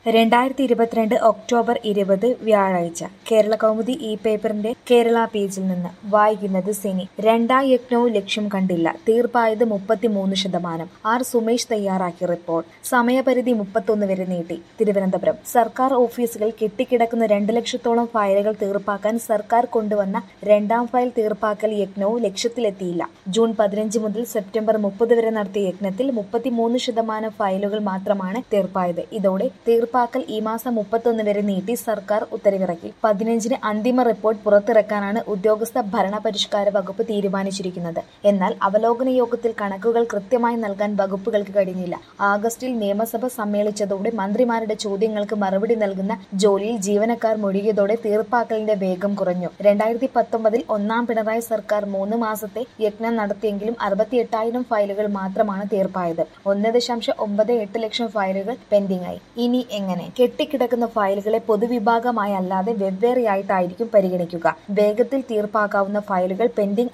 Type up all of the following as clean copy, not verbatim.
2022 October 20 വ്യാഴാഴ്ച കേരളകൗമുദി ഈ പേപ്പറിന്റെ കേരള പേജിൽ നിന്ന് വായിക്കുന്നത് സിനി. രണ്ടാം യജ്ഞവും ലക്ഷ്യം കണ്ടില്ല, തീർപ്പായത് 33%. ആർ സുമേഷ് തയ്യാറാക്കിയ റിപ്പോർട്ട്. സമയപരിധി 31 വരെ നീട്ടി. തിരുവനന്തപുരം. സർക്കാർ ഓഫീസുകൾ കെട്ടിക്കിടക്കുന്ന 2 ലക്ഷത്തോളം ഫയലുകൾ തീർപ്പാക്കാൻ സർക്കാർ കൊണ്ടുവന്ന രണ്ടാം ഫയൽ തീർപ്പാക്കൽ യജ്ഞവും ലക്ഷ്യത്തിലെത്തിയില്ല. ജൂൺ 15 മുതൽ സെപ്റ്റംബർ 30 വരെ നടത്തിയ യജ്ഞത്തിൽ 33% ഫയലുകൾ മാത്രമാണ് തീർപ്പായത്. ഇതോടെ തീർപ്പാക്കൽ ഈ മാസം 31 വരെ നീട്ടി സർക്കാർ ഉത്തരവിറക്കി. 15-ന് അന്തിമ റിപ്പോർട്ട് പുറത്തിറക്കാനാണ് ഉദ്യോഗസ്ഥ ഭരണപരിഷ്കാര വകുപ്പ് തീരുമാനിച്ചിരിക്കുന്നത്. എന്നാൽ അവലോകന യോഗത്തിൽ കണക്കുകൾ കൃത്യമായി നൽകാൻ വകുപ്പുകൾക്ക് കഴിഞ്ഞില്ല. ആഗസ്റ്റിൽ നിയമസഭ സമ്മേളിച്ചതോടെ മന്ത്രിമാരുടെ ചോദ്യങ്ങൾക്ക് മറുപടി നൽകുന്ന ജോലിയിൽ ജീവനക്കാർ മുഴുകിയതോടെ തീർപ്പാക്കലിന്റെ വേഗം കുറഞ്ഞു. 2019-ൽ ഒന്നാം പിണറായി സർക്കാർ 3 മാസത്തെ യജ്ഞം നടത്തിയെങ്കിലും 68,000 ഫയലുകൾ മാത്രമാണ് തീർപ്പായത്. 1.98 ലക്ഷം ഫയലുകൾ പെൻഡിംഗായി. ഇനി എങ്ങനെ? കെട്ടിക്കിടക്കുന്ന ഫയലുകളെ പൊതുവിഭാഗമായി അല്ലാതെ വെവ്വേറെയായിട്ടായിരിക്കും പരിഗണിക്കുക. വേഗത്തിൽ തീർപ്പാക്കാവുന്ന ഫയലുകൾ പെൻഡിംഗ്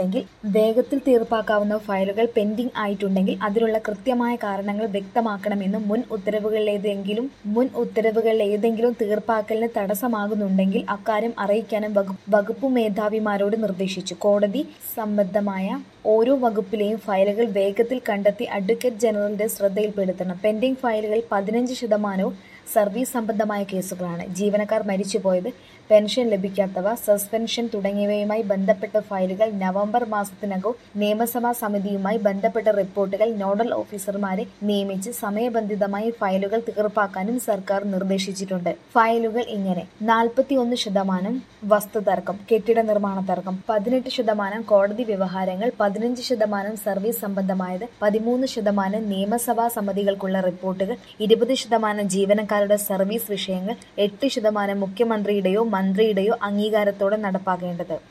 ആയിട്ടുണ്ടെങ്കിൽ അതിനുള്ള കൃത്യമായ കാരണങ്ങൾ വ്യക്തമാക്കണമെന്നും മുൻ ഉത്തരവുകളിലേതെങ്കിലും തീർപ്പാക്കലിന് തടസ്സമാകുന്നുണ്ടെങ്കിൽ അക്കാര്യം അറിയിക്കാനും വകുപ്പ് മേധാവിമാരോട് നിർദ്ദേശിച്ചു. കോടതി സംബന്ധമായ ഓരോ വകുപ്പിലെയും ഫയലുകൾ വേഗത്തിൽ കണ്ടെത്തി അഡ്വക്കേറ്റ് ജനറലിന്റെ ശ്രദ്ധയിൽപ്പെടുത്തണം. പെൻഡിംഗ് ഫയലുകൾ 15% സർവീസ് സംബന്ധമായ കേസുകളാണ്. ജീവനക്കാർ മരിച്ചുപോയത്, പെൻഷൻ ലഭിക്കാത്തവ, സസ്പെൻഷൻ തുടങ്ങിയവയുമായി ബന്ധപ്പെട്ട ഫയലുകൾ. നവംബർ മാസത്തിനകം നിയമസഭാ സമിതിയുമായി ബന്ധപ്പെട്ട റിപ്പോർട്ടുകൾ നോഡൽ ഓഫീസർമാരെ നിയമിച്ച് സമയബന്ധിതമായി ഫയലുകൾ തീർപ്പാക്കാനും സർക്കാർ നിർദ്ദേശിച്ചിട്ടുണ്ട്. ഫയലുകൾ ഇങ്ങനെ: 41% വസ്തുതർക്കം, കെട്ടിട നിർമ്മാണ തർക്കം, 18% കോടതി വ്യവഹാരങ്ങൾ, 15% സർവീസ് സംബന്ധമായത്, 13% നിയമസഭാ സമിതികൾക്കുള്ള റിപ്പോർട്ടുകൾ, 20% ജീവനക്കാരുടെ സർവീസ് വിഷയങ്ങൾ, 8% മുഖ്യമന്ത്രിയുടെയോ മന്ത്രിയുടെയോ അംഗീകാരത്തോടെ നടപ്പാക്കേണ്ടത്.